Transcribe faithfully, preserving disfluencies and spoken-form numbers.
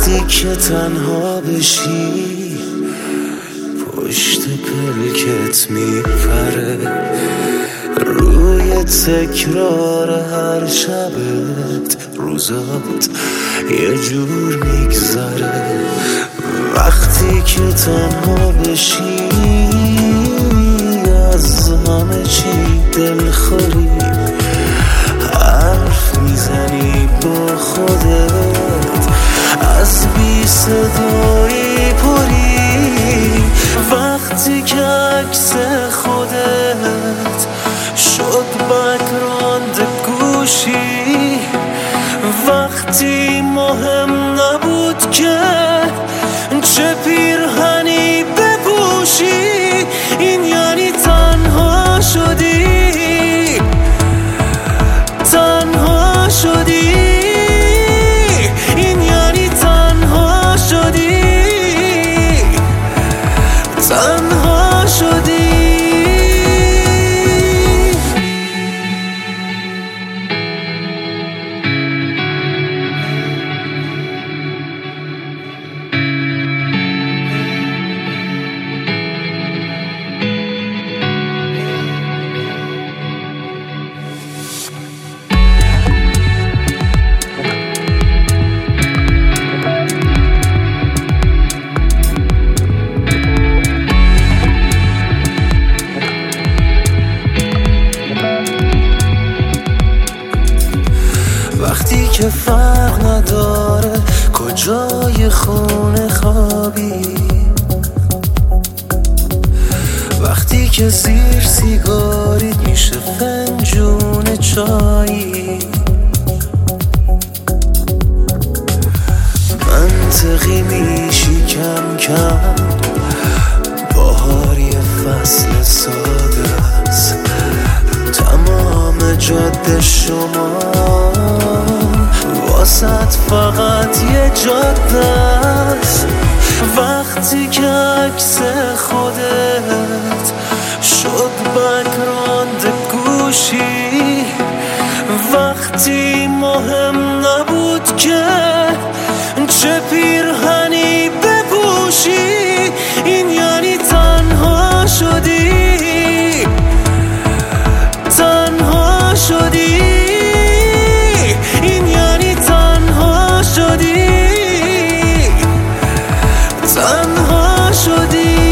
وقتی که تنها بشی پشت پلکت میپره، روی تکرار هر شبت روزات یه جور میگذره. وقتی که تنها بشی از همه چی دلخوری، حرف میزنی با خودت، از بی صدایی پری. وقتی که عکس خودت شد بک‌گراند گوشی، وقتی مهم نبود که چه پیرهنی بپوشی، این یعنی تنها شدی، تنها شدی، این یعنی تنها شدی، تنها شدی. وقتی که فرق نداره کجای خونه خوابی، وقتی که زیر سیگاریت میشه فنجون چایی، منطقی میشی کم کم، بهار یه فصل ساده است، تمام جاده شما واسط فقط یه جاده است. وقتی که عکس خودت شد بک‌گراند گوشی، وقتی مهم نبود که چه پیرهنی بپوشی، این یعنی تنها شدی، تنها شدی، این یعنی تنها شدی، تنها شدی.